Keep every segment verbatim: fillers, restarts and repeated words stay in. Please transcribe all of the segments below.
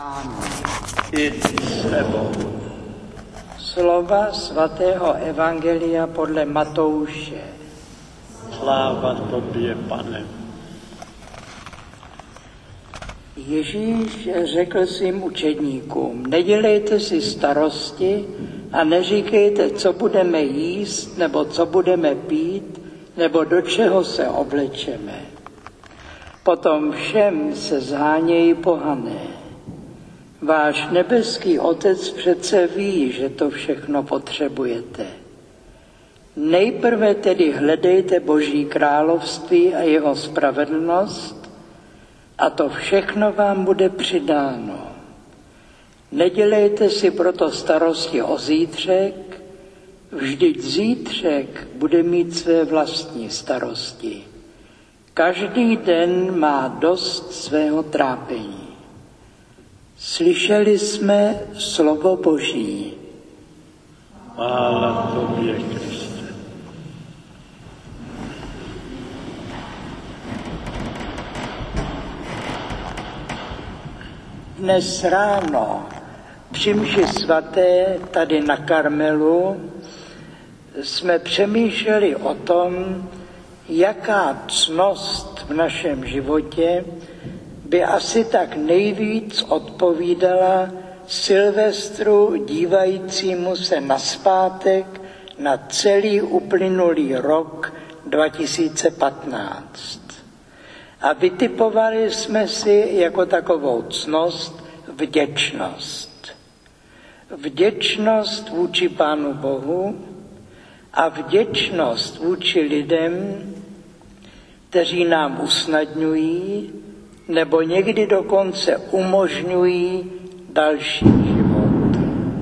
I s tebou. Slova svatého evangelia podle Matouše. Sláva tobě, Pane. Ježíš řekl svým učedníkům, nedělejte si starosti a neříkejte, co budeme jíst, nebo co budeme pít, nebo do čeho se oblečeme. Potom všem se zhánějí pohané. Váš nebeský Otec přece ví, že to všechno potřebujete. Nejprve tedy hledejte Boží království a jeho spravedlnost a to všechno vám bude přidáno. Nedělejte si proto starosti o zítřek, vždyť zítřek bude mít své vlastní starosti. Každý den má dost svého trápení. Slyšeli jsme slovo Boží. Chvála tobě, Kriste. Dnes ráno při mši svaté tady na Karmelu jsme přemýšleli o tom, jaká ctnost v našem životě by asi tak nejvíc odpovídala Silvestru dívajícímu se nazpátek na celý uplynulý rok dva tisíce patnáct. A vytipovali jsme si jako takovou ctnost vděčnost. Vděčnost vůči Pánu Bohu a vděčnost vůči lidem, kteří nám usnadňují nebo někdy dokonce umožňují další život.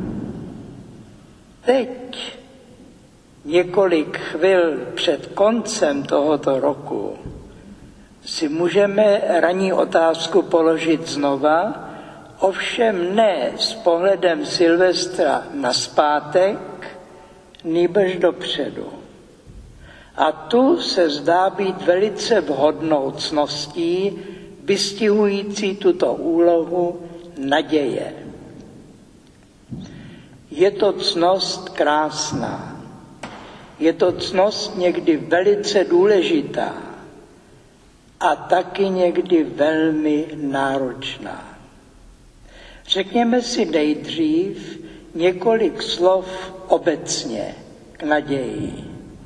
Teď, několik chvil před koncem tohoto roku, si můžeme ranní otázku položit znova, ovšem ne s pohledem Silvestra nazpátek, nýbrž dopředu. A tu se zdá být velice vhodnou ctností, vystihující tuto úlohu naděje. Je to ctnost krásná. Je to ctnost někdy velice důležitá a taky někdy velmi náročná. Řekněme si nejdřív několik slov obecně k naději.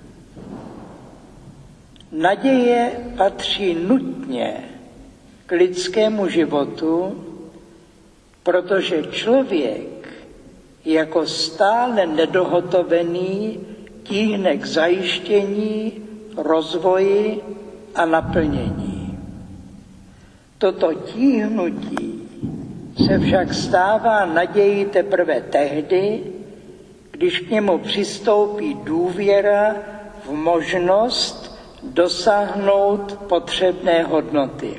Naděje patří nutně k lidskému životu, protože člověk jako stále nedohotovený tíhne k zajištění, rozvoji a naplnění. Toto tíhnutí se však stává nadějí teprve tehdy, když k němu přistoupí důvěra v možnost dosáhnout potřebné hodnoty.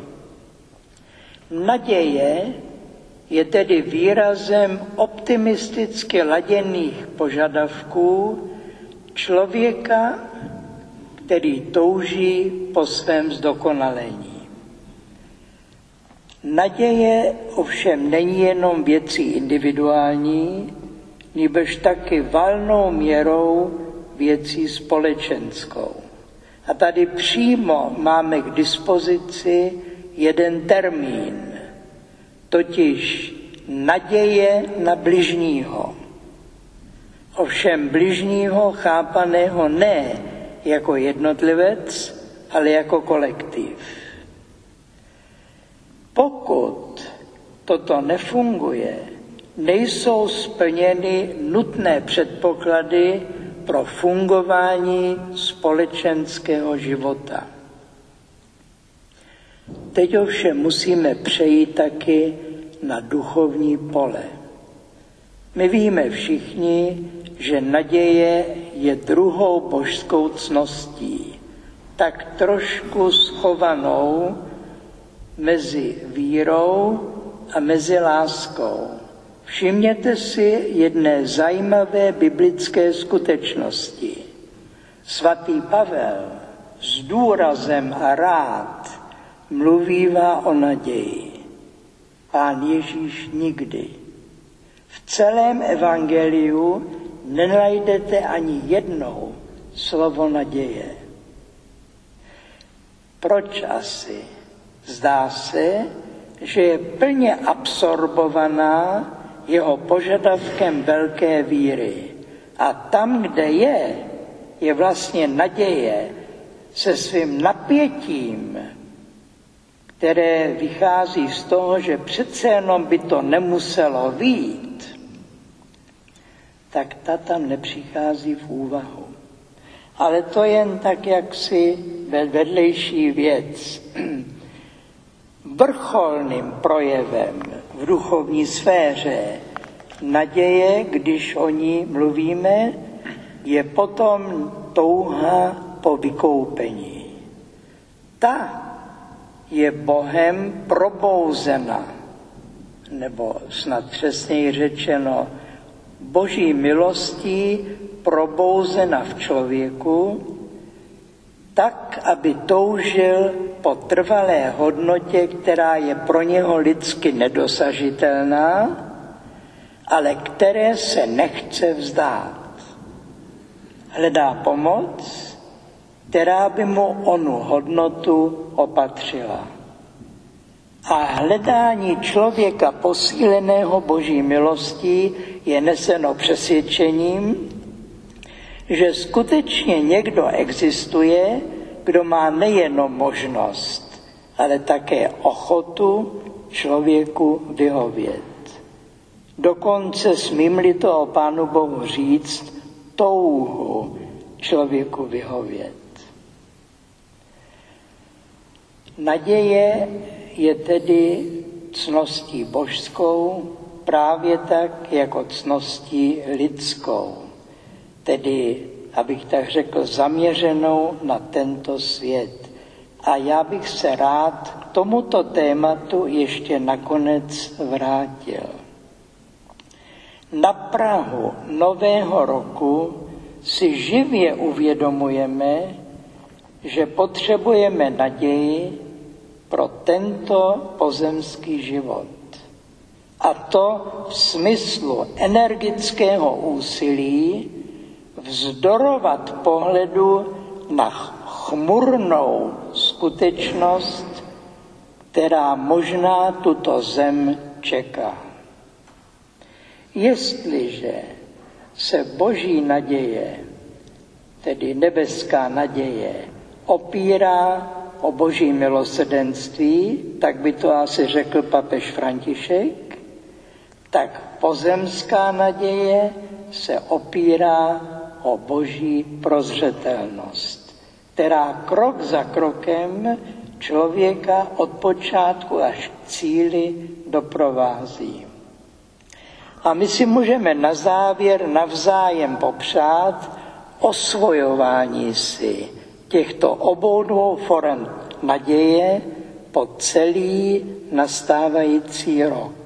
Naděje je tedy výrazem optimisticky laděných požadavků člověka, který touží po svém zdokonalení. Naděje ovšem není jenom věcí individuální, nýbrž taky valnou měrou věcí společenskou. A tady přímo máme k dispozici jeden termín, totiž naděje na bližního. Ovšem bližního chápaného ne jako jednotlivec, ale jako kolektiv. Pokud toto nefunguje, nejsou splněny nutné předpoklady pro fungování společenského života. Teď ovšem musíme přejít taky na duchovní pole. My víme všichni, že naděje je druhou božskou ctností, tak trošku schovanou mezi vírou a mezi láskou. Všimněte si jedné zajímavé biblické skutečnosti. Svatý Pavel s důrazem a rád mluvívá o naději. Pán Ježíš nikdy. V celém evangeliu nenajdete ani jednou slovo naděje. Proč asi? Zdá se, že je plně absorbovaná jeho požadavkem velké víry. A tam, kde je, je vlastně naděje se svým napětím, které vychází z toho, že přece jenom by to nemuselo být, tak ta tam nepřichází v úvahu. Ale to jen tak jaksi vedlejší věc. Vrcholným projevem v duchovní sféře naděje, když o ní mluvíme, je potom touha po vykoupení. Ta je Bohem probouzena, nebo snad přesněji řečeno, Boží milostí probouzena v člověku, tak, aby toužil po trvalé hodnotě, která je pro něho lidsky nedosažitelná, ale které se nechce vzdát. Hledá pomoc, která by mu onu hodnotu opatřila. A hledání člověka posíleného Boží milostí je neseno přesvědčením, že skutečně někdo existuje, kdo má nejenom možnost, ale také ochotu člověku vyhovět. Dokonce smím-li to o Pánu Bohu říct, touhu člověku vyhovět. Naděje je tedy cností božskou, právě tak jako cností lidskou, tedy, abych tak řekl, zaměřenou na tento svět. A já bych se rád k tomuto tématu ještě nakonec vrátil. Na prahu nového roku si živě uvědomujeme, že potřebujeme naději pro tento pozemský život. A to v smyslu energického úsilí vzdorovat pohledu na chmurnou skutečnost, která možná tuto zem čeká. Jestliže se Boží naděje, tedy nebeská naděje, opírá o Boží milosrdenství, tak by to asi řekl papež František, tak pozemská naděje se opírá o Boží prozřetelnost, která krok za krokem člověka od počátku až k cíli doprovází. A my si můžeme na závěr navzájem popřát osvojování si těchto obou dvou forem naděje po celý nastávající rok.